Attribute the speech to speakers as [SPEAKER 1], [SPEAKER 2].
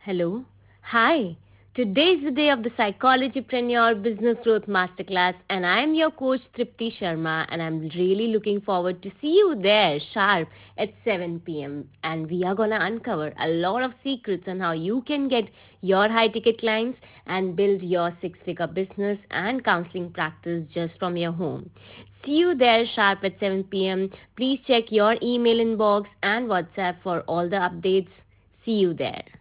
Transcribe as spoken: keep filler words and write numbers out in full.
[SPEAKER 1] Hello. Hi. Today is the day of the Psychologypreneur Business Growth Masterclass, and I am your coach Tripti Sharma, and I'm really looking forward to see you there sharp at seven p m. And we are gonna uncover a lot of secrets on how you can get your high ticket clients and build your six figure business and counseling practice just from your home. See you there sharp at seven p m. Please check your email inbox and WhatsApp for all the updates. See you there.